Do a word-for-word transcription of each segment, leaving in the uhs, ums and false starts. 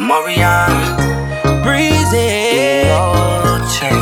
Morian, Breezy, yo chick,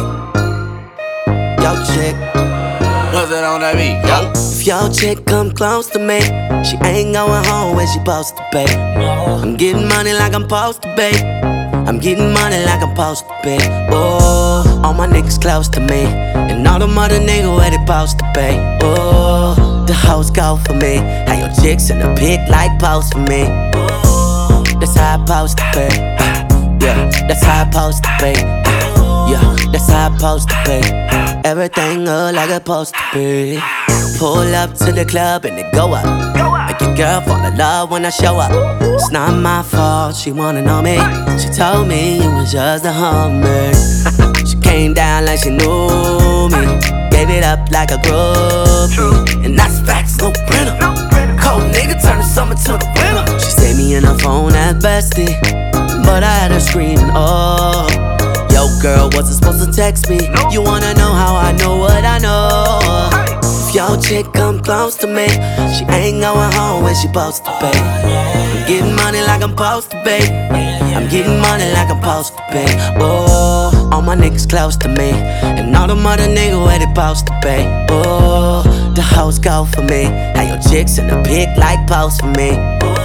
yo chick. What's that on that beat? Yo. If your chick come close to me, she ain't going home when she supposed to pay. I'm getting money like I'm supposed to pay. I'm getting money like I'm supposed to pay. Oh, all my niggas close to me, and all the mother niggas where they supposed to pay. Oh, the hoes go for me. How your chicks in the pic like post for me. Oh, that's how I supposed to pay. Yeah, that's how I supposed to pay. Yeah, that's how I supposed to pay. Everything look like it's supposed to be. Pull up to the club and it go up. Make your girl fall in love when I show up. It's not my fault, she wanna know me. She told me you was just a homie. She came down like she knew me. Gave it up like a groupie. And that's facts, no printer. Cold nigga turn the summer to the winter. She saved me in her phone as bestie, but I had her screaming, oh. Yo, girl, wasn't supposed to text me. You wanna know how I know what I know? If your chick come close to me, she ain't going home when she supposed to pay. I'm getting money like I'm supposed to pay. I'm getting money like I'm supposed to pay. Oh, all my niggas close to me, and all the mother niggas where they supposed to pay. Oh, the hoes go for me. How your chicks in the pic like post for me.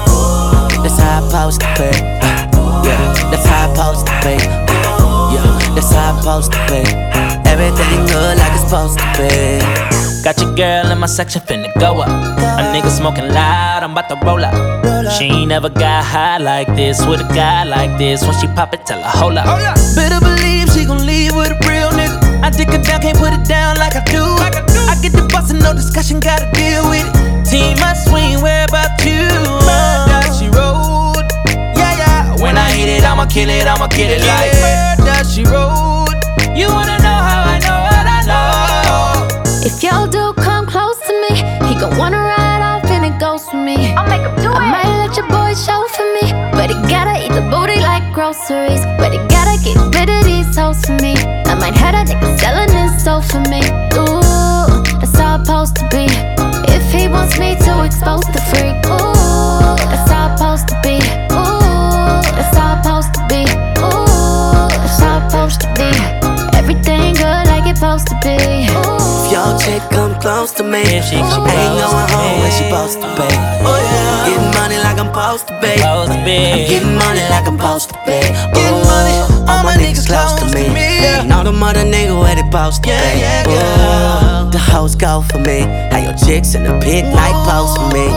That's how I supposed to pay. Yeah, that's how I supposed to pay. Yeah, that's how I'm supposed to be. Everything good like it's supposed to be. Got your girl in my section finna go up. A nigga smoking loud, I'm about to roll up. She ain't never got high like this with a guy like this. When she pop it, tell her hold up. Better believe she gon' leave with a real nigga. I dick her down, can't put it down like I do. I get the bustin', no discussion, gotta deal with it. Team must swing, where about you? Murder, she rode. Yeah, yeah. When I hit it, I'ma kill it, I'ma get it like murder, she rode. You wanna know how I know what I know? If your dude come close to me, he gon' wanna ride off and it goes for me. I'll make him do I it. Might let your boy show for me, but he gotta eat the booty like groceries. But he gotta get rid of these hoes for me. I might have a nigga selling his soul for me. Ooh, that's how I'm supposed to be. If he wants me to expose the freak, ooh, that's how I'm supposed to be. Ooh, that's how I'm supposed to be. Ooh, that's how I'm supposed to be. Everything good like it's supposed to be. If your chick come close to me, she, she ain't going home when she supposed to pay. Oh yeah, I'm getting money like I'm supposed to pay. I'm getting money like I'm supposed to pay. Oh, all my niggas close to me, and all the mother niggas where they supposed to pay. Oh, the hoes go for me. How your chicks in the pic like post for me.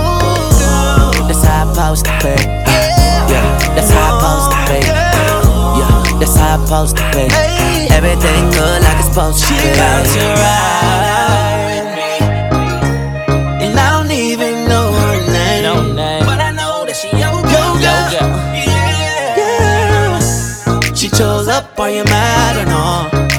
That's how I'm supposed to pay. Yeah, that's how I'm supposed to pay. Yeah, that's how I'm supposed to pay. Everything good like it's supposed to be. She about to ride with me, and I don't even know her name, no name, but I know that she yo girl. yo girl. Yeah, yeah. She chose up, are you mad or no?